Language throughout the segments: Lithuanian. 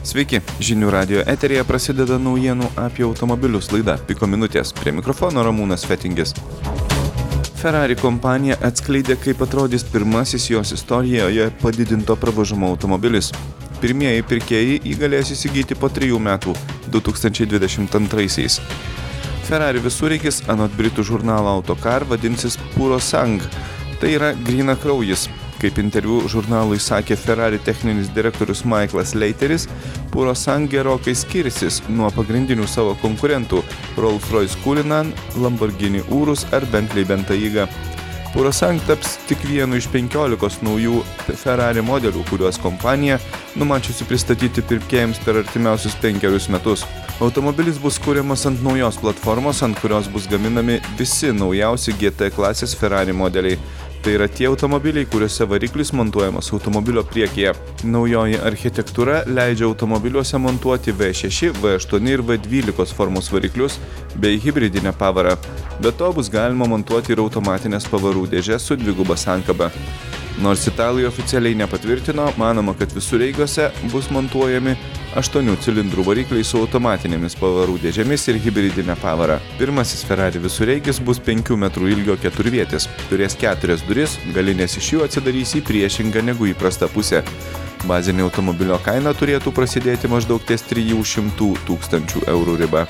Sveiki, Žinių radijo eteryje prasideda naujienų apie automobilius laida Piko minutės. Prie mikrofono Ramūnas Fetingis. Ferrari kompanija atskleidė, kaip atrodys pirmasis jos istorijoje padidinto pravažumo automobilis. Pirmieji pirkėjai jį galės įsigyti po 3 metų, 2022-aisiais. Ferrari visureigis anot britų žurnalo Autocar vadinsis Purosangue. Tai yra grynakraujis. Kaip interviu žurnalui sakė Ferrari techninis direktorius Michaelas Leiteris, Purosangue gerokai skirsis nuo pagrindinių savo konkurentų Rolls-Royce Cullinan, Lamborghini Urus ar Bentley Bentayga. Purosangue taps tik vienu iš 15 naujų Ferrari modelių, kuriuos kompanija numačiusi pristatyti pirkėjams per artimiausius 5 metus. Automobilis bus kuriamas ant naujos platformos, ant kurios bus gaminami visi naujausi GT klasės Ferrari modeliai. Tai yra tie automobiliai, kuriuose variklis montuojamas automobilio priekyje. Naujoji architektūra leidžia automobiliuose montuoti V6, V8 ir V12 formos variklius bei hibridinę pavarą. Be to bus galima montuoti ir automatinės pavarų dėžes su dviguba sankaba. Nors italai oficialiai nepatvirtino, manoma, kad visureigiuose bus montuojami 8 cilindrų varikliai su automatinėmis pavarų dėžėmis ir hibridinė pavara. Pirmasis Ferrari visureigis bus 5 metrų ilgio keturvietis. Turės 4 duris, galinės iš jų atsidarys į priešingą negu įprastą pusę. Bazinė automobilio kaina turėtų prasidėti maždaug ties 300 000 eurų riba.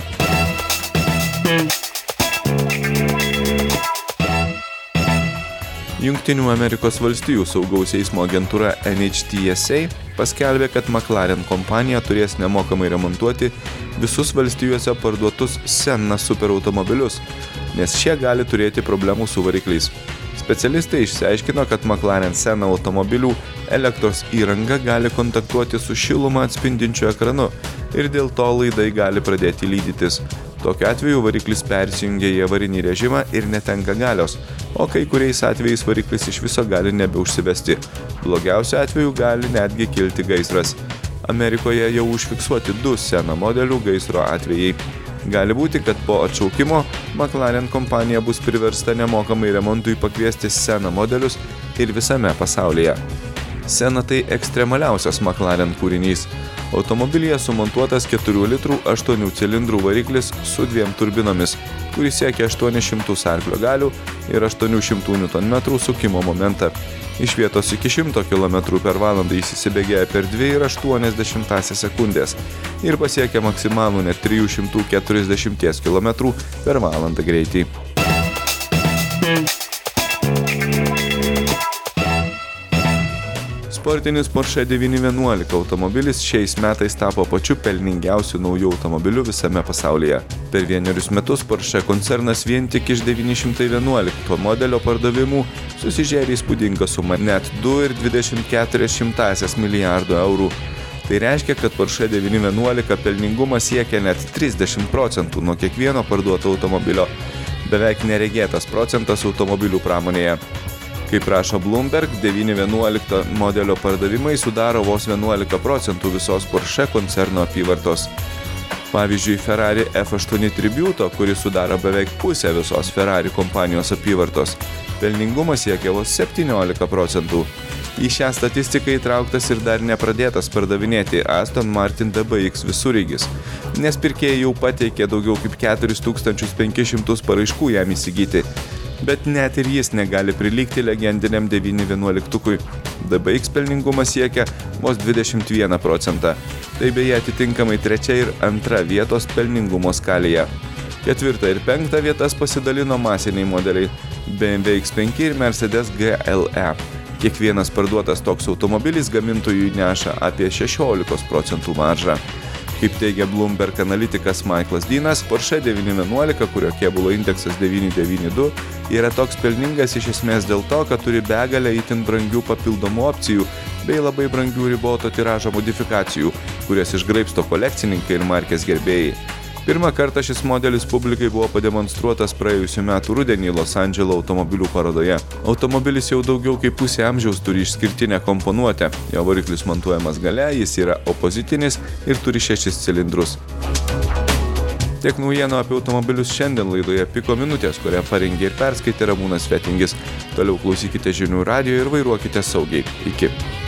Jungtinių Amerikos valstijų saugaus eismo agentūra NHTSA paskelbė, kad McLaren kompanija turės nemokamai remontuoti visus valstijuose parduotus Senna superautomobilius, nes šie gali turėti problemų su varikliais. Specialistai išsiaiškino, kad McLaren Senna automobilių elektros įranga gali kontaktuoti su šilumą atspindinčiu ekranu ir dėl to laidai gali pradėti lydytis. Tokiu atveju variklis persijungia į avarinį režimą ir netenka galios, o kai kuriais atvejais variklis iš viso gali nebeužsivesti. Blogiausiu atveju gali netgi kilti gaisras. Amerikoje jau užfiksuoti 2 Senna modelių gaisro atvejai. Gali būti, kad po atšaukimo McLaren kompanija bus priversta nemokamai remontui pakviesti Senna modelius ir visame pasaulyje. Senna tai ekstremaliausias McLaren kūrinys. Automobilyje sumontuotas 4 litrų 8 cilindrų variklis su 2 turbinomis, kuris siekia 800 arklio galių ir 800 Nm sukimo momentą. Iš vietos iki 100 km/h jis įsibėgėja per 2,8 sekundės ir pasiekia maksimalų net 340 km/h greitį. Sportinis Porsche 911 automobilis šiais metais tapo pačiu pelningiausiu naujų automobiliu visame pasaulyje. Per 1 metus Porsche koncernas vien tik iš 911 modelio pardavimų susižėrė įspūdingą sumą net 2,24 milijardo eurų. Tai reiškia, kad Porsche 911 pelningumas siekia net 30% nuo kiekvieno parduoto automobilio. Beveik neregėtas procentas automobilių pramonėje. Kaip rašo Bloomberg, 911 modelio pardavimai sudaro vos 11% visos Porsche koncerno apyvartos. Pavyzdžiui, Ferrari F8 Tributo, kuris sudaro beveik pusę visos Ferrari kompanijos apyvartos, pelningumas siekia vos 17%. Į šią statistiką įtrauktas ir dar nepradėtas pardavinėti Aston Martin DBX visureigis, nes pirkėjai jau pateikė daugiau kaip 4500 paraiškų jam įsigyti. Bet net ir jis negali prilygti legendiniam 911-ukui. DBX pelningumas siekia vos 21%. Tai beje atitinkamai 3 ir 2 vietos pelningumo skalėje. 4 ir 5 vietas pasidalino masiniai modeliai BMW X5 ir Mercedes GLE. Kiekvienas parduotas toks automobilis gamintojui neša apie 16% maržą. Kaip teigia Bloomberg analitikas Michaelas Deanas, Porsche 911, kurio kėbulo indeksas 992, yra toks pelningas iš esmės dėl to, kad turi begalę itin brangių papildomų opcijų bei labai brangių riboto tiražo modifikacijų, kurias išgraibsto kolekcininkai ir markės gerbėjai. Pirmą kartą šis modelis publikai buvo pademonstruotas praėjusių metų rudenį Los Andželo automobilių parodoje. Automobilis jau daugiau kaip pusę amžiaus turi išskirtinę komponuotę. Jo variklis montuojamas gale, jis yra opozitinis ir turi 6 cilindrus. Tiek naujienų apie automobilius šiandien laidoje Piko minutės, kurią parengė ir perskaitė Ramūnas Fetingis. Toliau klausykite Žinių radijo ir vairuokite saugiai. Iki.